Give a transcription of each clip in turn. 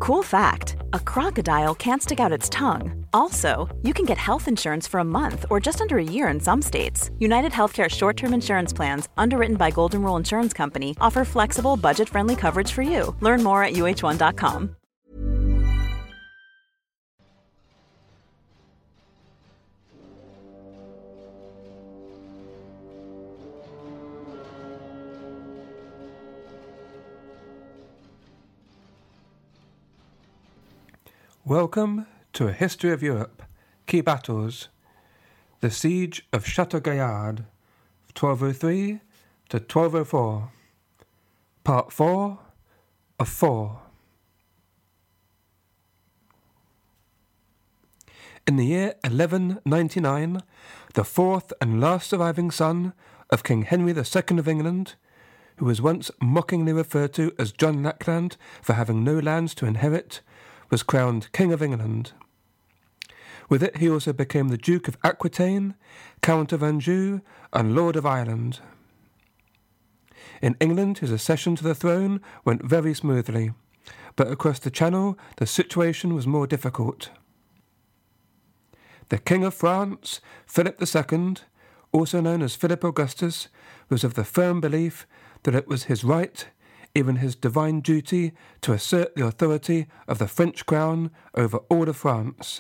Cool fact, a crocodile can't stick out its tongue. Also, you can get health insurance for a month or just under a year in some states. United Healthcare short-term insurance plans, underwritten by Golden Rule Insurance Company, offer flexible, budget-friendly coverage for you. Learn more at uh1.com. Welcome to A History of Europe. Key battles. The Siege of Chateau Gaillard, 1203 to 1204. Part 4 of 4. In the year 1199, the fourth and last surviving son of King Henry II of England, who was once mockingly referred to as John Lackland for having no lands to inherit, was crowned King of England. With it he also became the Duke of Aquitaine, Count of Anjou, and Lord of Ireland. In England his accession to the throne went very smoothly, but across the Channel the situation was more difficult. The King of France, Philip II, also known as Philip Augustus, was of the firm belief that it was his right, even his divine duty, to assert the authority of the French crown over all of France.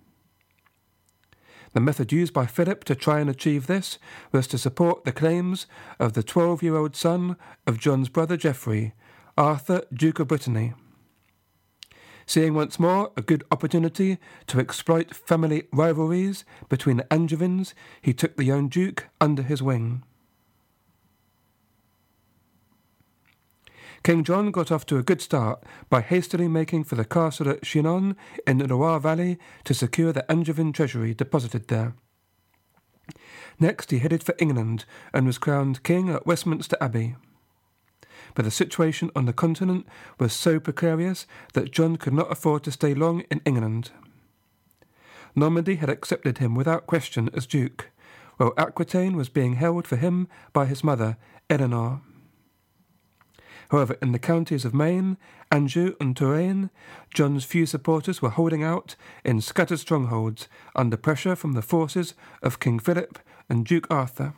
The method used by Philip to try and achieve this was to support the claims of the 12-year-old son of John's brother Geoffrey, Arthur, Duke of Brittany. Seeing once more a good opportunity to exploit family rivalries between the Angevins, he took the young duke under his wing. King John got off to a good start by hastily making for the castle at Chinon in the Loire Valley to secure the Angevin treasury deposited there. Next he headed for England and was crowned king at Westminster Abbey. But the situation on the continent was so precarious that John could not afford to stay long in England. Normandy had accepted him without question as duke, while Aquitaine was being held for him by his mother, Eleanor. However, in the counties of Maine, Anjou and Touraine, John's few supporters were holding out in scattered strongholds under pressure from the forces of King Philip and Duke Arthur.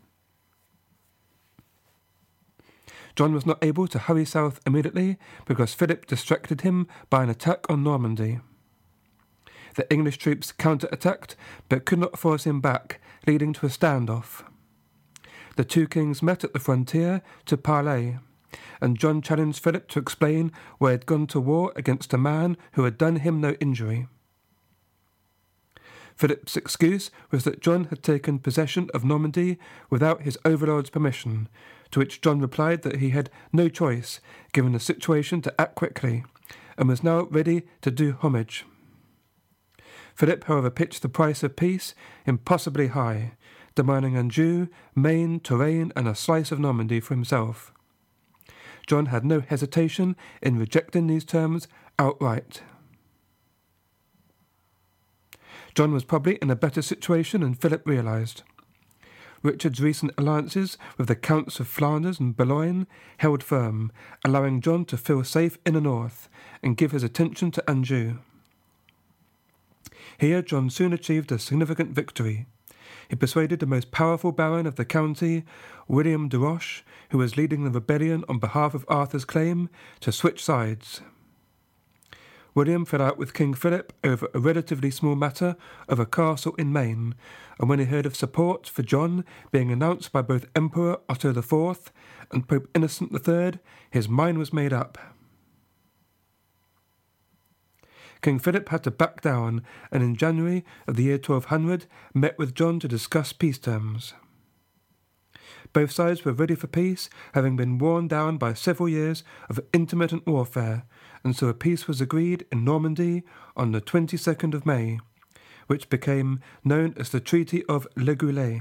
John was not able to hurry south immediately because Philip distracted him by an attack on Normandy. The English troops counter-attacked but could not force him back, leading to a standoff. The two kings met at the frontier to parley, and John challenged Philip to explain why he had gone to war against a man who had done him no injury. Philip's excuse was that John had taken possession of Normandy without his overlord's permission, to which John replied that he had no choice, given the situation, to act quickly, and was now ready to do homage. Philip, however, pitched the price of peace impossibly high, demanding Anjou, Maine, Touraine, and a slice of Normandy for himself. John had no hesitation in rejecting these terms outright. John was probably in a better situation than Philip realised. Richard's recent alliances with the Counts of Flanders and Boulogne held firm, allowing John to feel safe in the north and give his attention to Anjou. Here John soon achieved a significant victory. He persuaded the most powerful baron of the county, William de Roche, who was leading the rebellion on behalf of Arthur's claim, to switch sides. William fell out with King Philip over a relatively small matter of a castle in Maine, and when he heard of support for John being announced by both Emperor Otto IV and Pope Innocent III, his mind was made up. King Philip had to back down, and in January of the year 1200 met with John to discuss peace terms. Both sides were ready for peace, having been worn down by several years of intermittent warfare, and so a peace was agreed in Normandy on the 22nd of May, which became known as the Treaty of Le Goulet.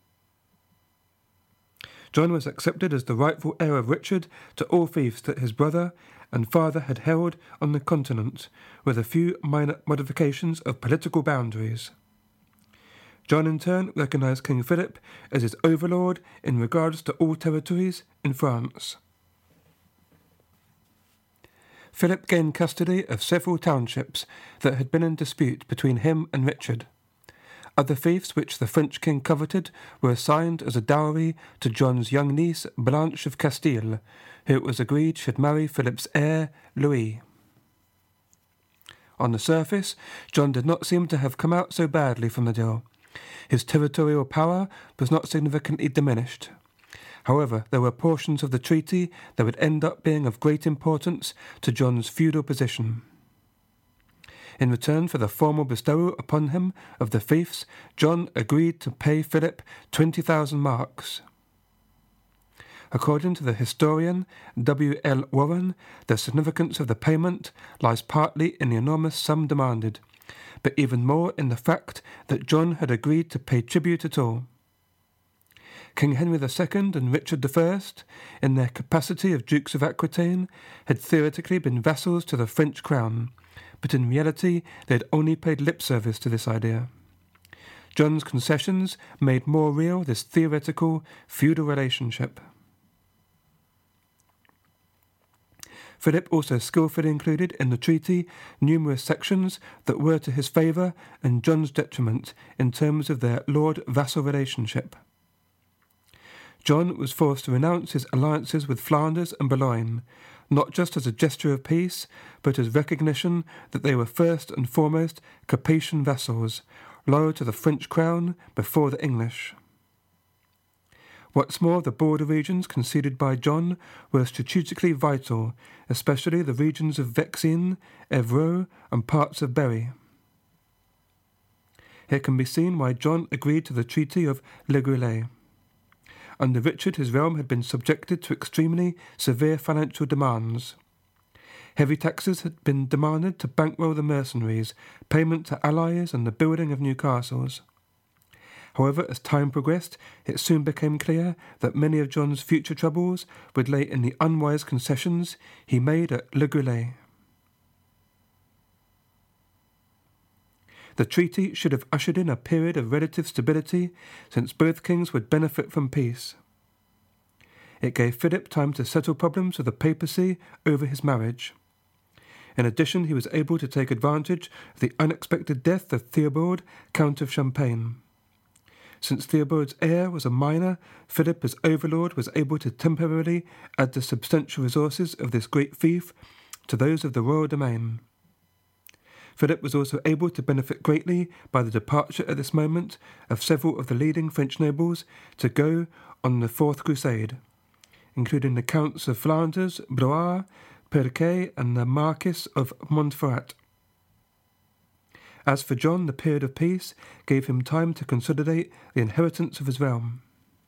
John was accepted as the rightful heir of Richard to all fiefs that his brother and father had held on the continent, with a few minor modifications of political boundaries. John in turn recognised King Philip as his overlord in regards to all territories in France. Philip gained custody of several townships that had been in dispute between him and Richard. Other fiefs which the French king coveted were assigned as a dowry to John's young niece Blanche of Castile, who it was agreed should marry Philip's heir, Louis. On the surface, John did not seem to have come out so badly from the deal. His territorial power was not significantly diminished. However, there were portions of the treaty that would end up being of great importance to John's feudal position. In return for the formal bestowal upon him of the fiefs, John agreed to pay Philip 20,000 marks. According to the historian W. L. Warren, the significance of the payment lies partly in the enormous sum demanded, but even more in the fact that John had agreed to pay tribute at all. King Henry II and Richard I, in their capacity of Dukes of Aquitaine, had theoretically been vassals to the French crown, but in reality they had only paid lip service to this idea. John's concessions made more real this theoretical feudal relationship. Philip also skillfully included in the treaty numerous sections that were to his favour and John's detriment in terms of their lord-vassal relationship. John was forced to renounce his alliances with Flanders and Boulogne, not just as a gesture of peace, but as recognition that they were first and foremost Capetian vassals, loyal to the French crown before the English. What's more, the border regions conceded by John were strategically vital, especially the regions of Vexin, Evreux, and parts of Berry. Here can be seen why John agreed to the Treaty of Le Goulet. Under Richard, his realm had been subjected to extremely severe financial demands. Heavy taxes had been demanded to bankroll the mercenaries, payment to allies, and the building of new castles. However, as time progressed, it soon became clear that many of John's future troubles would lay in the unwise concessions he made at Le Goulet. The treaty should have ushered in a period of relative stability, since both kings would benefit from peace. It gave Philip time to settle problems with the papacy over his marriage. In addition, he was able to take advantage of the unexpected death of Theobald, Count of Champagne. Since Theobald's heir was a minor, Philip as overlord was able to temporarily add the substantial resources of this great fief to those of the royal domain. Philip was also able to benefit greatly by the departure at this moment of several of the leading French nobles to go on the Fourth Crusade, including the Counts of Flanders, Blois, Perquet, and the Marquis of Montferrat. As for John, the period of peace gave him time to consolidate the inheritance of his realm.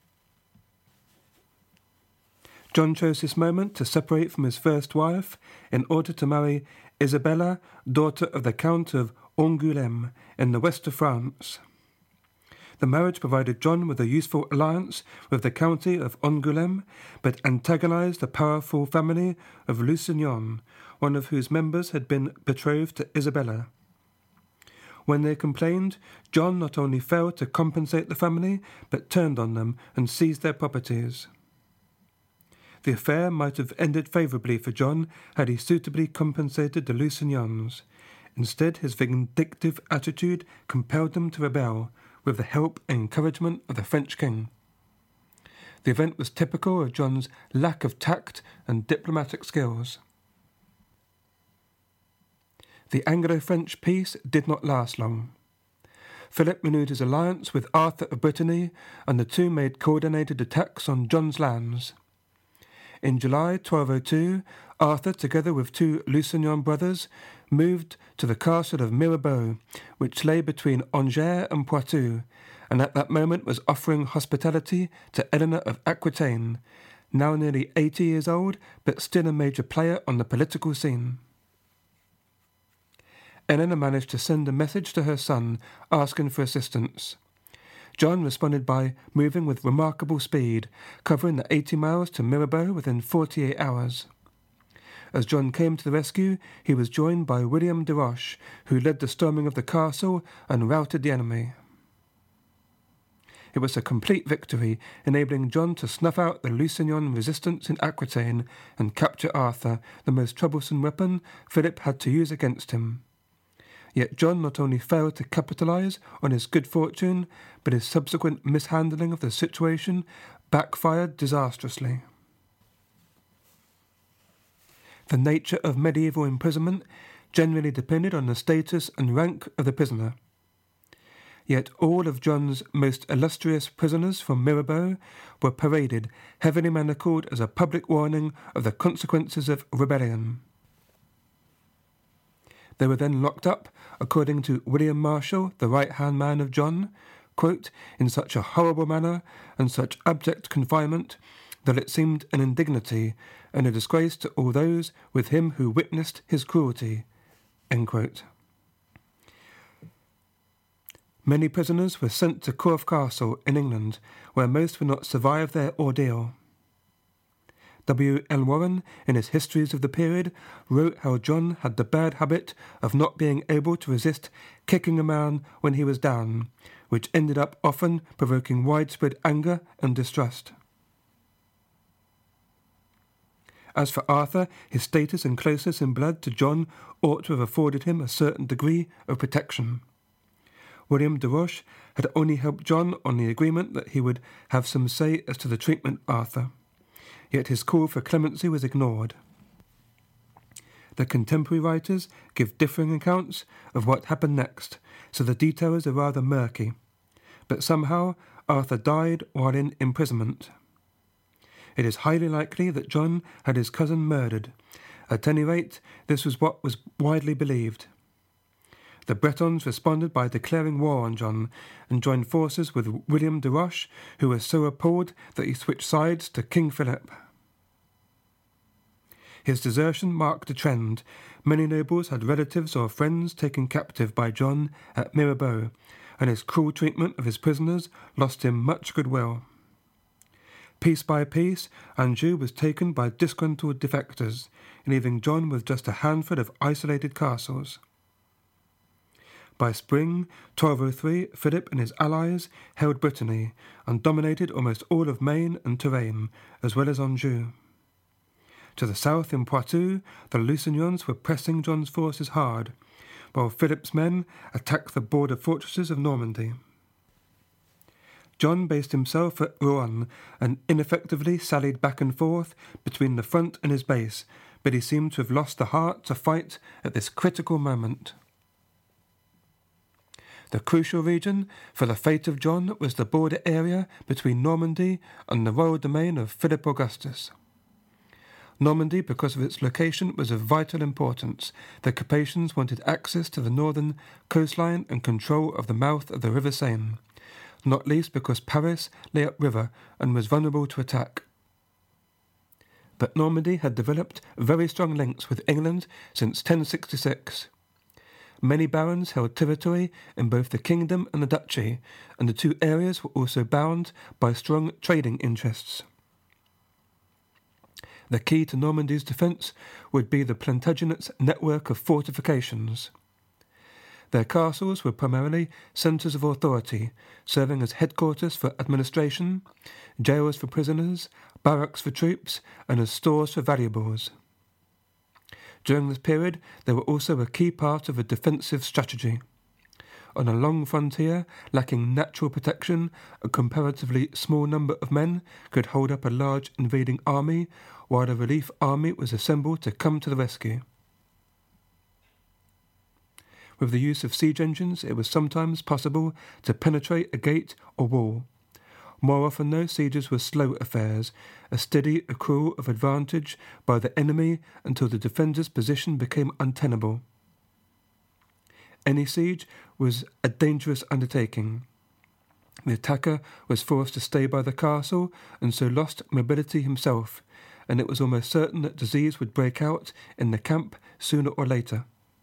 John chose this moment to separate from his first wife in order to marry Isabella, daughter of the Count of Angoulême in the west of France. The marriage provided John with a useful alliance with the county of Angoulême, but antagonized the powerful family of Lusignan, one of whose members had been betrothed to Isabella. When they complained, John not only failed to compensate the family, but turned on them and seized their properties. The affair might have ended favourably for John had he suitably compensated the Lusignans. Instead, his vindictive attitude compelled them to rebel, with the help and encouragement of the French king. The event was typical of John's lack of tact and diplomatic skills. The Anglo-French peace did not last long. Philip renewed his alliance with Arthur of Brittany, and the two made coordinated attacks on John's lands. In July 1202, Arthur, together with two Lusignan brothers, moved to the castle of Mirabeau, which lay between Angers and Poitou, and at that moment was offering hospitality to Eleanor of Aquitaine, now nearly 80 years old, but still a major player on the political scene. Eleanor managed to send a message to her son asking for assistance. John responded by moving with remarkable speed, covering the 80 miles to Mirabeau within 48 hours. As John came to the rescue, he was joined by William de Roche, who led the storming of the castle and routed the enemy. It was a complete victory, enabling John to snuff out the Lusignan resistance in Aquitaine and capture Arthur, the most troublesome weapon Philip had to use against him. Yet John not only failed to capitalise on his good fortune, but his subsequent mishandling of the situation backfired disastrously. The nature of medieval imprisonment generally depended on the status and rank of the prisoner. Yet all of John's most illustrious prisoners from Mirabeau were paraded, heavily manacled as a public warning of the consequences of rebellion. They were then locked up, according to William Marshall, the right-hand man of John, quote, in such a horrible manner and such abject confinement that it seemed an indignity and a disgrace to all those with him who witnessed his cruelty, end quote. Many prisoners were sent to Corfe Castle in England, where most would not survive their ordeal. W. L. Warren, in his Histories of the Period, wrote how John had the bad habit of not being able to resist kicking a man when he was down, which ended up often provoking widespread anger and distrust. As for Arthur, his status and closeness in blood to John ought to have afforded him a certain degree of protection. William de Roche had only helped John on the agreement that he would have some say as to the treatment of Arthur, yet his call for clemency was ignored. The contemporary writers give differing accounts of what happened next, so the details are rather murky, but somehow Arthur died while in imprisonment. It is highly likely that John had his cousin murdered. At any rate, this was what was widely believed. The Bretons responded by declaring war on John and joined forces with William de Roche, who was so appalled that he switched sides to King Philip. His desertion marked a trend. Many nobles had relatives or friends taken captive by John at Mirabeau, and his cruel treatment of his prisoners lost him much goodwill. Piece by piece, Anjou was taken by disgruntled defectors, leaving John with just a handful of isolated castles. By spring 1203, Philip and his allies held Brittany and dominated almost all of Maine and Touraine, as well as Anjou. To the south in Poitou, the Lusignans were pressing John's forces hard, while Philip's men attacked the border fortresses of Normandy. John based himself at Rouen and ineffectively sallied back and forth between the front and his base, but he seemed to have lost the heart to fight at this critical moment. The crucial region for the fate of John was the border area between Normandy and the royal domain of Philip Augustus. Normandy, because of its location, was of vital importance. The Capetians wanted access to the northern coastline and control of the mouth of the River Seine, not least because Paris lay upriver and was vulnerable to attack. But Normandy had developed very strong links with England since 1066. Many barons held territory in both the kingdom and the duchy, and the two areas were also bound by strong trading interests. The key to Normandy's defence would be the Plantagenets' network of fortifications. Their castles were primarily centres of authority, serving as headquarters for administration, jails for prisoners, barracks for troops, and as stores for valuables. During this period, they were also a key part of a defensive strategy. On a long frontier, lacking natural protection, a comparatively small number of men could hold up a large invading army, while a relief army was assembled to come to the rescue. With the use of siege engines, it was sometimes possible to penetrate a gate or wall. More often, though, sieges were slow affairs, a steady accrual of advantage by the enemy until the defender's position became untenable. Any siege was a dangerous undertaking. The attacker was forced to stay by the castle and so lost mobility himself, and it was almost certain that disease would break out in the camp sooner or later.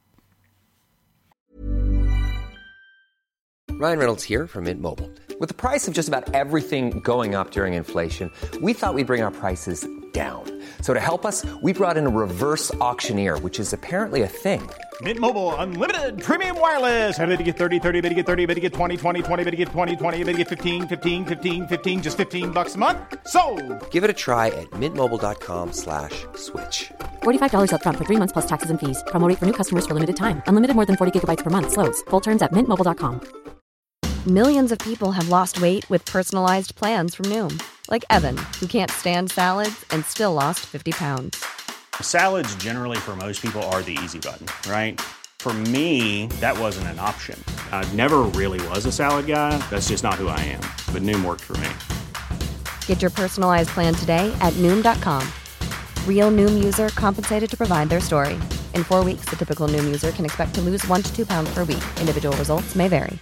Ryan Reynolds here from Mint Mobile. With the price of just about everything going up during inflation, we thought we'd bring our prices down. So to help us, we brought in a reverse auctioneer, which is apparently a thing. Mint Mobile Unlimited Premium Wireless. How to get 30, 30, bit to get 30, bit to get 20, 20, 20, bit to get 20, 20, bit to get 15, 15, 15, 15, just $15 a month? Sold! Give it a try at mintmobile.com/switch. $45 up front for 3 months plus taxes and fees. Promo rate for new customers for limited time. Unlimited more than 40 gigabytes per month. Slows full terms at mintmobile.com. Millions of people have lost weight with personalized plans from Noom. Like Evan, who can't stand salads and still lost 50 pounds. Salads generally for most people are the easy button, right? For me, that wasn't an option. I never really was a salad guy. That's just not who I am. But Noom worked for me. Get your personalized plan today at Noom.com. Real Noom user compensated to provide their story. In 4 weeks, the typical Noom user can expect to lose 1 to 2 pounds per week. Individual results may vary.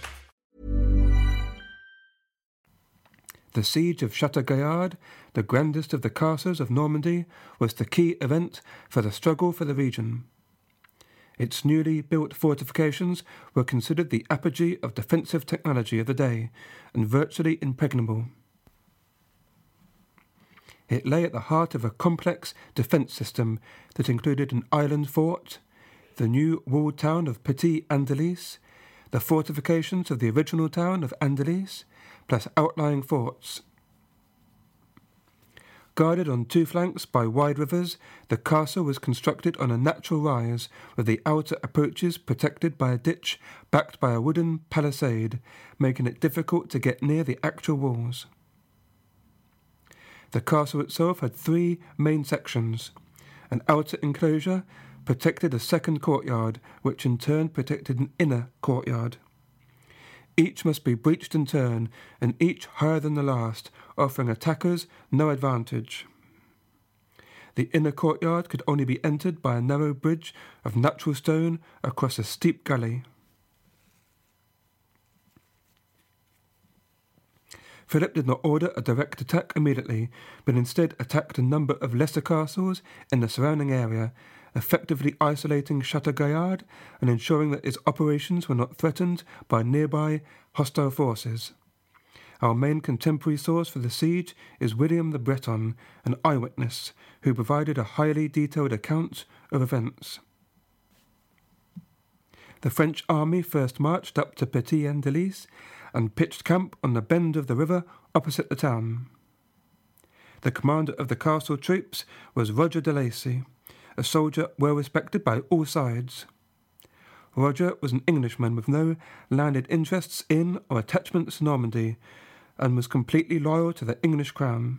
The siege of Château-Gaillard, the grandest of the castles of Normandy, was the key event for the struggle for the region. Its newly built fortifications were considered the apogee of defensive technology of the day and virtually impregnable. It lay at the heart of a complex defence system that included an island fort, the new walled town of Petit Andelys, the fortifications of the original town of Andelys, plus outlying forts. Guarded on 2 flanks by wide rivers, the castle was constructed on a natural rise, with the outer approaches protected by a ditch backed by a wooden palisade, making it difficult to get near the actual walls. The castle itself had 3 main sections. An outer enclosure protected a second courtyard, which in turn protected an inner courtyard. Each must be breached in turn, and each higher than the last, offering attackers no advantage. The inner courtyard could only be entered by a narrow bridge of natural stone across a steep gully. Philip did not order a direct attack immediately, but instead attacked a number of lesser castles in the surrounding area, effectively isolating Château-Gaillard and ensuring that its operations were not threatened by nearby hostile forces. Our main contemporary source for the siege is William the Breton, an eyewitness, who provided a highly detailed account of events. The French army first marched up to Petit Andelys and pitched camp on the bend of the river opposite the town. The commander of the castle troops was Roger de Lacy, a soldier well respected by all sides. Roger was an Englishman with no landed interests in or attachments to Normandy, and was completely loyal to the English crown.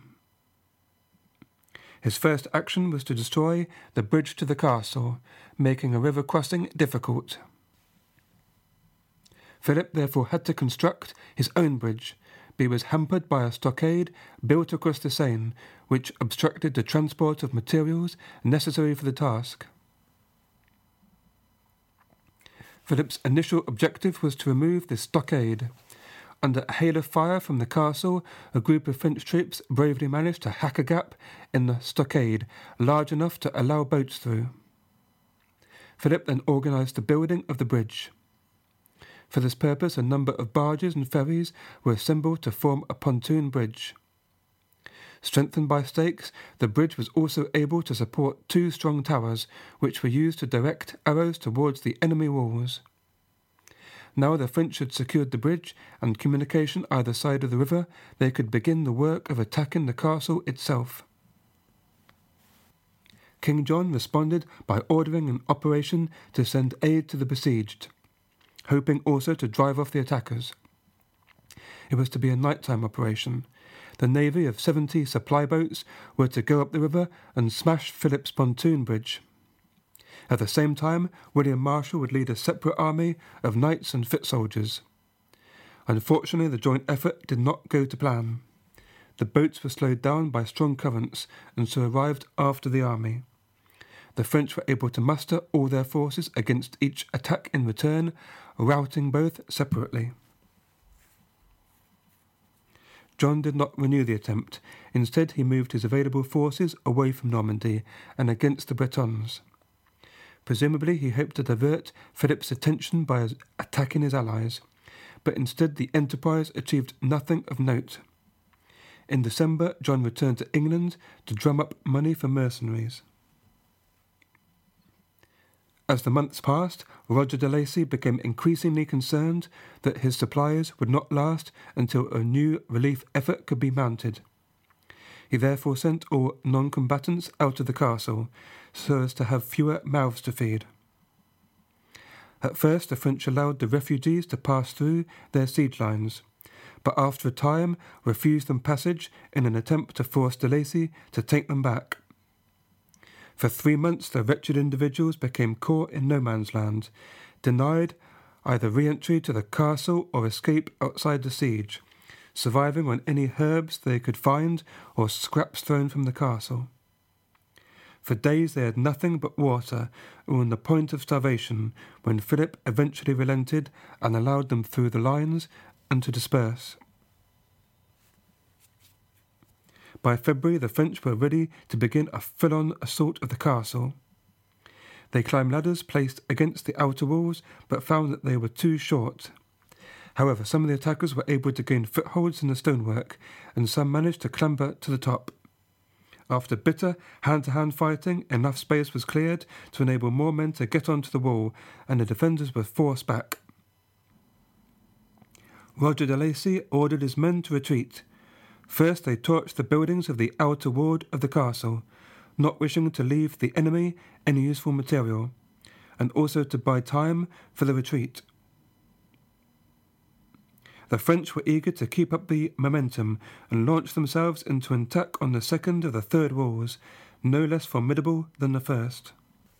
His first action was to destroy the bridge to the castle, making a river crossing difficult. Philip therefore had to construct his own bridge, but he was hampered by a stockade built across the Seine, which obstructed the transport of materials necessary for the task. Philip's initial objective was to remove this stockade. Under a hail of fire from the castle, a group of French troops bravely managed to hack a gap in the stockade, large enough to allow boats through. Philip then organised the building of the bridge. For this purpose, a number of barges and ferries were assembled to form a pontoon bridge. Strengthened by stakes, the bridge was also able to support 2 strong towers, which were used to direct arrows towards the enemy walls. Now the French had secured the bridge and communication either side of the river, they could begin the work of attacking the castle itself. King John responded by ordering an operation to send aid to the besieged, hoping also to drive off the attackers. It was to be a nighttime operation. The navy of 70 supply boats were to go up the river and smash Philip's pontoon bridge. At the same time, William Marshal would lead a separate army of knights and foot soldiers. Unfortunately, the joint effort did not go to plan. The boats were slowed down by strong currents and so arrived after the army. The French were able to muster all their forces against each attack in return, routing both separately. John did not renew the attempt. Instead, he moved his available forces away from Normandy and against the Bretons. Presumably, he hoped to divert Philip's attention by attacking his allies, but instead the enterprise achieved nothing of note. In December, John returned to England to drum up money for mercenaries. As the months passed, Roger de Lacy became increasingly concerned that his supplies would not last until a new relief effort could be mounted. He therefore sent all non-combatants out of the castle, so as to have fewer mouths to feed. At first, the French allowed the refugees to pass through their siege lines, but after a time refused them passage in an attempt to force de Lacy to take them back. For 3 months, the wretched individuals became caught in no man's land, denied either re-entry to the castle or escape outside the siege, surviving on any herbs they could find or scraps thrown from the castle. For days they had nothing but water and were on the point of starvation when Philip eventually relented and allowed them through the lines and to disperse. By February, the French were ready to begin a full-on assault of the castle. They climbed ladders placed against the outer walls, but found that they were too short. However, some of the attackers were able to gain footholds in the stonework, and some managed to clamber to the top. After bitter hand-to-hand fighting, enough space was cleared to enable more men to get onto the wall, and the defenders were forced back. Roger de Lacy ordered his men to retreat. First, they torched the buildings of the outer ward of the castle, not wishing to leave the enemy any useful material, and also to buy time for the retreat. The French were eager to keep up the momentum and launched themselves into an attack on the second of the third walls, no less formidable than the first.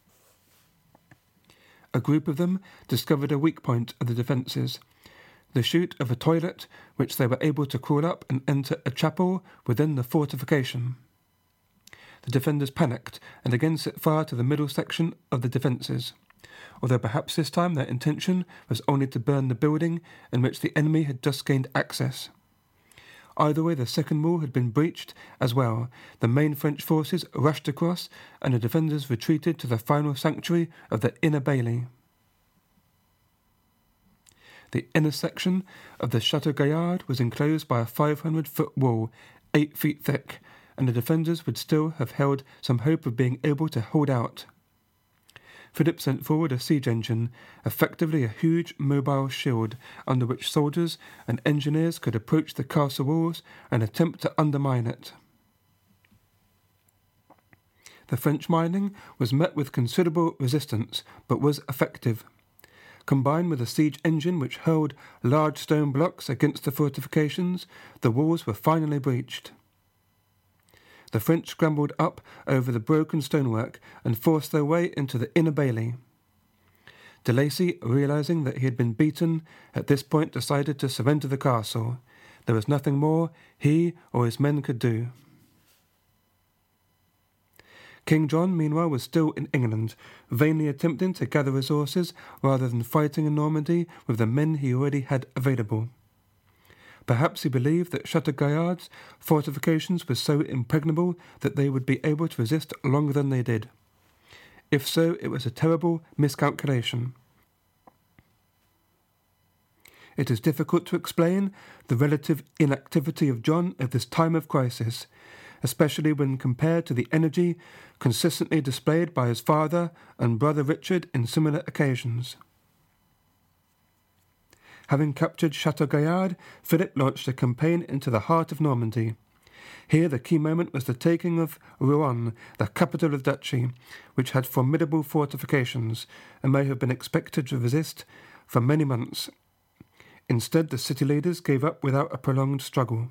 A group of them discovered a weak point of the defences, the chute of a toilet, which they were able to crawl up and enter a chapel within the fortification. The defenders panicked and again set fire to the middle section of the defences, although perhaps this time their intention was only to burn the building in which the enemy had just gained access. Either way, the second wall had been breached as well. The main French forces rushed across, and the defenders retreated to the final sanctuary of the Inner Bailey. The inner section of the Chateau Gaillard was enclosed by a 500-foot wall, 8 feet thick, and the defenders would still have held some hope of being able to hold out. Philip sent forward a siege engine, effectively a huge mobile shield under which soldiers and engineers could approach the castle walls and attempt to undermine it. The French mining was met with considerable resistance, but was effective. Combined with a siege engine which hurled large stone blocks against the fortifications, the walls were finally breached. The French scrambled up over the broken stonework and forced their way into the Inner Bailey. De Lacy, realizing that he had been beaten, at this point decided to surrender the castle. There was nothing more he or his men could do. King John, meanwhile, was still in England, vainly attempting to gather resources rather than fighting in Normandy with the men he already had available. Perhaps he believed that Chateau Gaillard's fortifications were so impregnable that they would be able to resist longer than they did. If so, it was a terrible miscalculation. It is difficult to explain the relative inactivity of John at this time of crisis, especially when compared to the energy consistently displayed by his father and brother Richard in similar occasions. Having captured Chateau Gaillard, Philip launched a campaign into the heart of Normandy. Here the key moment was the taking of Rouen, the capital of the duchy, which had formidable fortifications and may have been expected to resist for many months. Instead, the city leaders gave up without a prolonged struggle.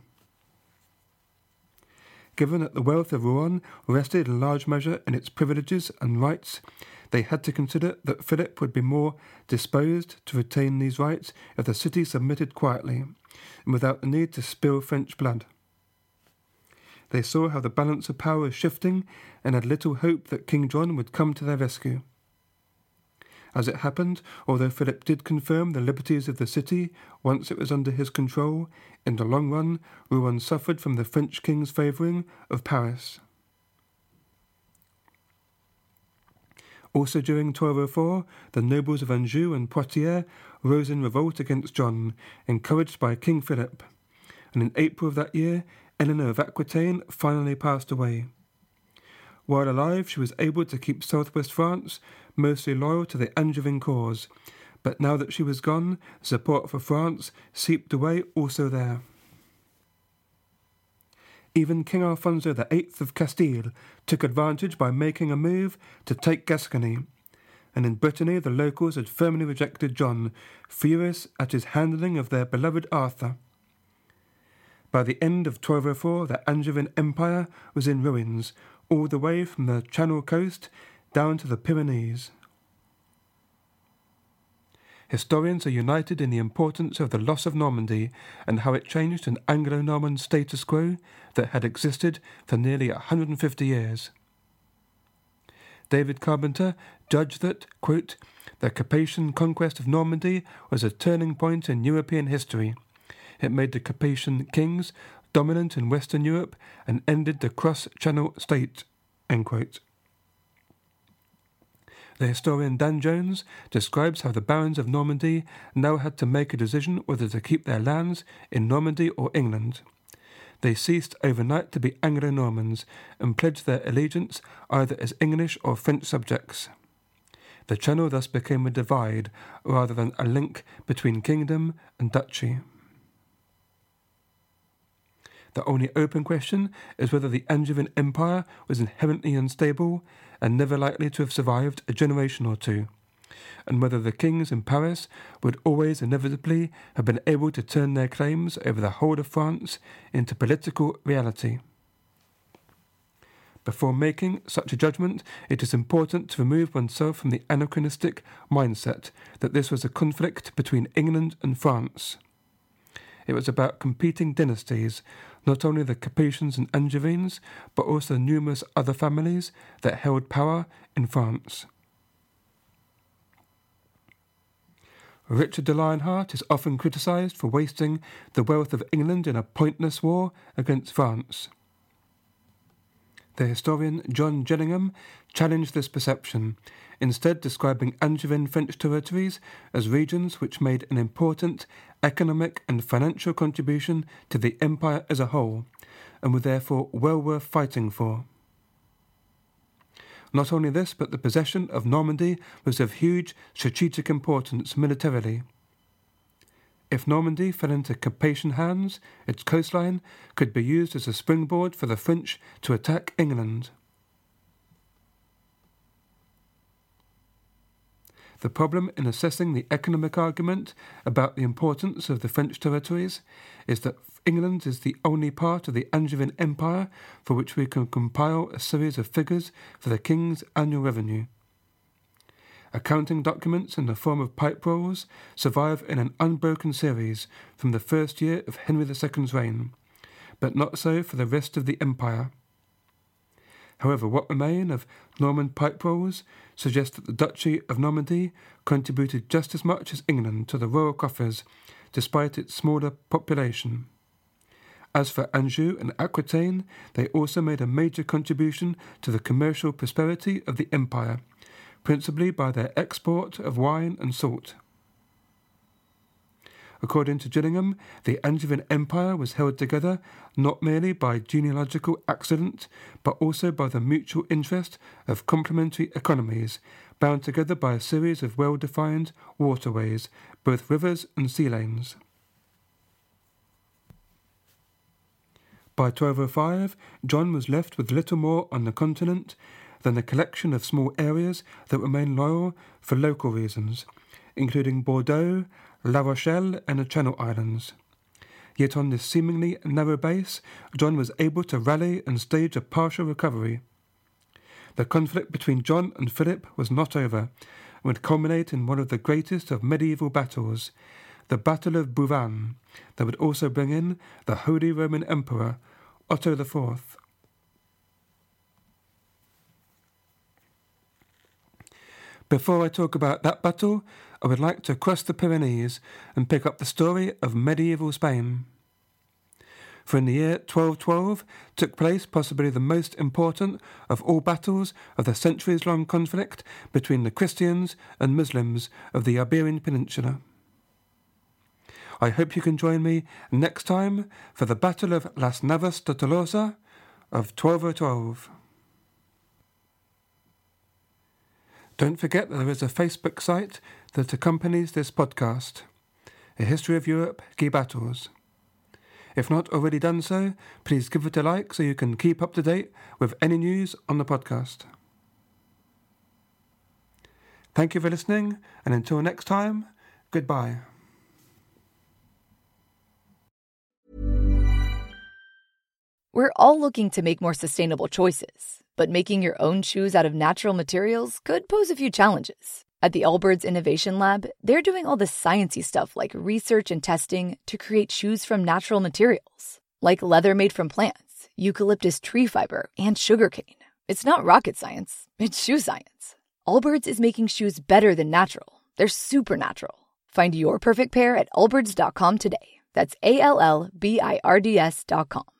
Given that the wealth of Rouen rested in large measure in its privileges and rights, they had to consider that Philip would be more disposed to retain these rights if the city submitted quietly, and without the need to spill French blood. They saw how the balance of power was shifting and had little hope that King John would come to their rescue. As it happened, although Philip did confirm the liberties of the city once it was under his control, in the long run Rouen suffered from the French king's favouring of Paris. Also during 1204, the nobles of Anjou and Poitiers rose in revolt against John, encouraged by King Philip, and in April of that year, Eleanor of Aquitaine finally passed away. While alive, she was able to keep southwest France mostly loyal to the Angevin cause, but now that she was gone, support for France seeped away also there. Even King Alfonso VIII of Castile took advantage by making a move to take Gascony, and in Brittany the locals had firmly rejected John, furious at his handling of their beloved Arthur. By the end of 1204, the Angevin Empire was in ruins, all the way from the Channel coast down to the Pyrenees. Historians are united in the importance of the loss of Normandy and how it changed an Anglo-Norman status quo that had existed for nearly 150 years. David Carpenter judged that, quote, the Capetian conquest of Normandy was a turning point in European history. It made the Capetian kings dominant in Western Europe and ended the cross-channel state, end quote. The historian Dan Jones describes how the barons of Normandy now had to make a decision whether to keep their lands in Normandy or England. They ceased overnight to be Anglo-Normans and pledged their allegiance either as English or French subjects. The Channel thus became a divide rather than a link between kingdom and duchy. The only open question is whether the Angevin Empire was inherently unstable and never likely to have survived a generation or two, and whether the kings in Paris would always inevitably have been able to turn their claims over the whole of France into political reality. Before making such a judgment, it is important to remove oneself from the anachronistic mindset that this was a conflict between England and France. It was about competing dynasties, not only the Capetians and Angevins, but also numerous other families that held power in France. Richard de Lionheart is often criticised for wasting the wealth of England in a pointless war against France. The historian John Gillingham challenged this perception, instead describing Angevin French territories as regions which made an important economic and financial contribution to the empire as a whole, and were therefore well worth fighting for. Not only this, but the possession of Normandy was of huge strategic importance militarily. If Normandy fell into Capetian hands, its coastline could be used as a springboard for the French to attack England. The problem in assessing the economic argument about the importance of the French territories is that England is the only part of the Angevin Empire for which we can compile a series of figures for the king's annual revenue. Accounting documents in the form of pipe rolls survive in an unbroken series from the first year of Henry II's reign, but not so for the rest of the empire. However, what remain of Norman pipe rolls suggest that the Duchy of Normandy contributed just as much as England to the royal coffers, despite its smaller population. As for Anjou and Aquitaine, they also made a major contribution to the commercial prosperity of the empire, principally by their export of wine and salt. According to Gillingham, the Angevin Empire was held together not merely by genealogical accident, but also by the mutual interest of complementary economies, bound together by a series of well-defined waterways, both rivers and sea lanes. By 1205, John was left with little more on the continent than a collection of small areas that remained loyal for local reasons, including Bordeaux, La Rochelle and the Channel Islands. Yet on this seemingly narrow base, John was able to rally and stage a partial recovery. The conflict between John and Philip was not over, and would culminate in one of the greatest of medieval battles, the Battle of Bouvines, that would also bring in the Holy Roman Emperor, Otto IV. Before I talk about that battle, I would like to cross the Pyrenees and pick up the story of medieval Spain. For in the year 1212 took place possibly the most important of all battles of the centuries-long conflict between the Christians and Muslims of the Iberian Peninsula. I hope you can join me next time for the Battle of Las Navas de Tolosa of 1212. Don't forget that there is a Facebook site that accompanies this podcast, A History of Europe, Key Battles. If not already done so, please give it a like so you can keep up to date with any news on the podcast. Thank you for listening, and until next time, goodbye. We're all looking to make more sustainable choices, but making your own shoes out of natural materials could pose a few challenges. At the Allbirds Innovation Lab, they're doing all the sciencey stuff like research and testing to create shoes from natural materials, like leather made from plants, eucalyptus tree fiber, and sugarcane. It's not rocket science, it's shoe science. Allbirds is making shoes better than natural. They're supernatural. Find your perfect pair at allbirds.com today. That's ALLBIRDS.com.